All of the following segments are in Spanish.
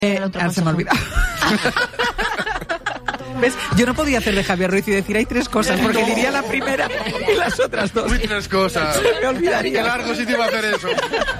Se me ha olvidado. ¿Ves? Yo no podía hacer de Javier Ruiz y decir hay tres cosas, porque diría la primera y las otras dos. Uy, tres cosas. Se me olvidaría. Qué largo si te iba a hacer eso.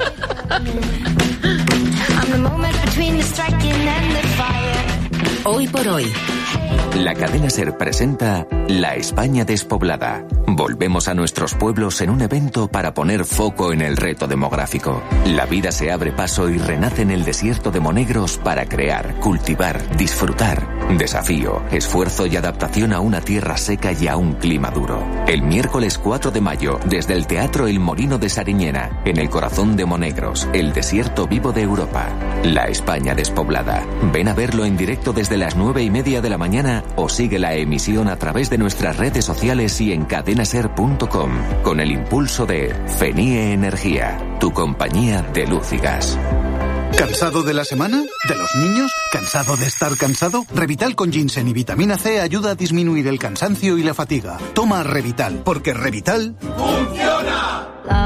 Hoy por hoy. La cadena SER presenta La España despoblada. Volvemos a nuestros pueblos en un evento para poner foco en el reto demográfico. La vida se abre paso y renace en el desierto de Monegros para crear, cultivar, disfrutar. Desafío, esfuerzo y adaptación a una tierra seca y a un clima duro. El miércoles 4 de mayo, desde el Teatro El Molino de Sariñena, en el corazón de Monegros, el desierto vivo de Europa. La España despoblada. Ven a verlo en directo desde las 9:30 de la mañana o sigue la emisión a través de nuestras redes sociales y en cadenaser.com, con el impulso de FENIE Energía, tu compañía de luz y gas. ¿Cansado de la semana? ¿De los niños? ¿Cansado de estar cansado? Revital con ginseng y vitamina C ayuda a disminuir el cansancio y la fatiga. Toma Revital, porque Revital ¡funciona!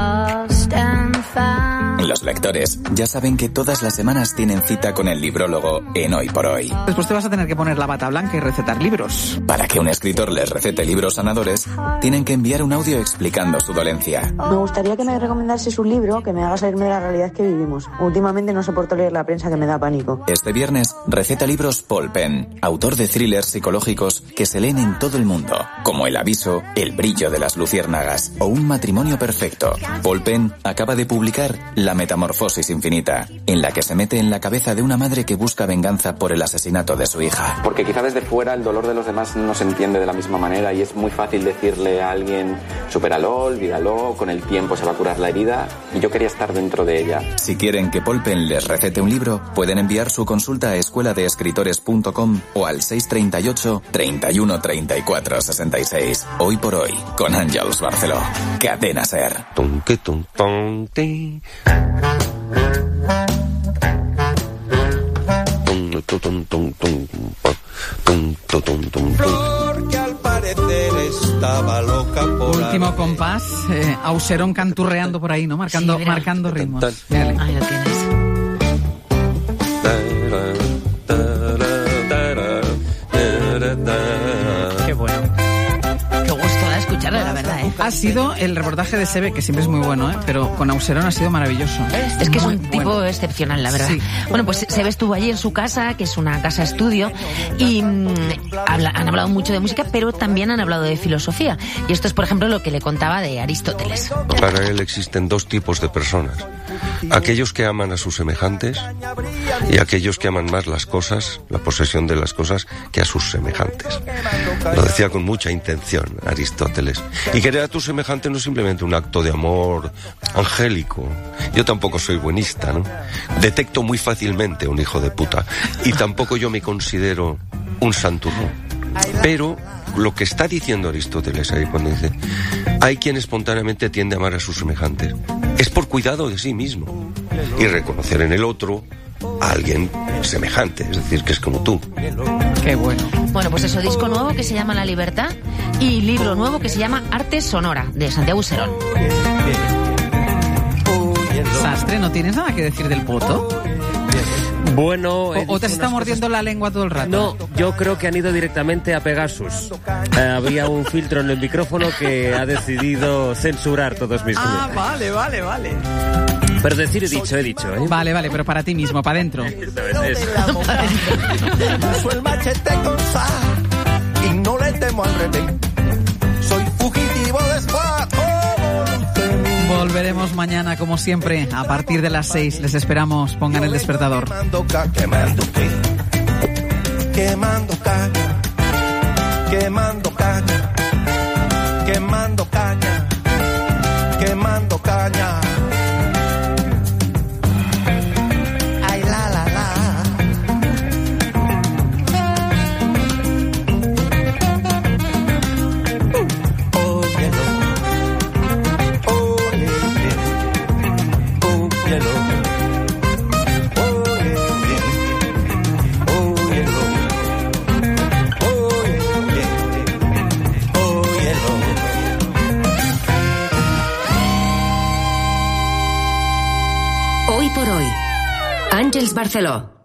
Los lectores ya saben que todas las semanas tienen cita con el librólogo en Hoy por Hoy. Después te vas a tener que poner la bata blanca y recetar libros. Para que un escritor les recete libros sanadores, tienen que enviar un audio explicando su dolencia. Me gustaría que me recomendases un libro que me haga salirme de la realidad que vivimos. Últimamente no soporto leer la prensa, que me da pánico. Este viernes receta libros Paul Penn, autor de thrillers psicológicos que se leen en todo el mundo, como El aviso, El brillo de las luciérnagas o Un matrimonio perfecto. Paul Penn acaba de publicar La metamorfosis infinita, en la que se mete en la cabeza de una madre que busca venganza por el asesinato de su hija. Porque quizá desde fuera el dolor de los demás no se entiende de la misma manera y es muy fácil decirle a alguien supéralo, olvídalo, con el tiempo se va a curar la herida, y yo quería estar dentro de ella. Si quieren que Paul Penn les recete un libro, pueden enviar su consulta a escueladeescritores.com o al 638 31 34 66. Hoy por hoy, con Àngels Barceló. Cadena SER. Flor que al parecer estaba loca por último compás, Auserón canturreando por ahí, ¿no? Marcando, sí, marcando ritmos. Mírale. Ahí lo tienes. Qué bueno. Qué gusto da escucharlo, la verdad, ¿eh? Ha sido el reportaje de Sebe, que siempre es muy bueno, ¿eh? Pero con Auserón ha sido maravilloso. Es que es un tipo excepcional, la verdad. Sí. Bueno, pues Sebe estuvo allí en su casa, que es una casa estudio, y han hablado mucho de música, pero también han hablado de filosofía. Y esto es, por ejemplo, lo que le contaba de Aristóteles. Para él existen dos tipos de personas. Aquellos que aman a sus semejantes y aquellos que aman más las cosas, la posesión de las cosas, que a sus semejantes. Lo decía con mucha intención Aristóteles. Y querer a tu semejante no es simplemente un acto de amor angélico. Yo tampoco soy buenista, ¿no? Detecto muy fácilmente un hijo de puta. Y tampoco yo me considero un santurrón. Pero lo que está diciendo Aristóteles ahí cuando dice hay quien espontáneamente tiende a amar a sus semejantes, es por cuidado de sí mismo y reconocer en el otro a alguien semejante, es decir, que es como tú. Qué bueno. Bueno, pues eso, disco nuevo que se llama La Libertad y libro nuevo que se llama Arte Sonora, de Santiago Auserón. Sastre, ¿no tienes nada que decir del poto? Bueno... ¿O te está mordiendo la lengua todo el rato? No, yo creo que han ido directamente a Pegasus. Había un filtro en el micrófono que ha decidido censurar todos mis comentarios. Vale. Pero decir he dicho, ¿eh? Vale, pero para ti mismo, para adentro. Uso el machete con sal y no le temo al revés. Soy fugitivo de espada. Volveremos mañana, como siempre, a partir de las 6. Les esperamos. Pongan el despertador. Quemando caña, quemando caña, quemando caña, quemando caña. Ay, la, la, la. Hoy por hoy, Àngels Barceló.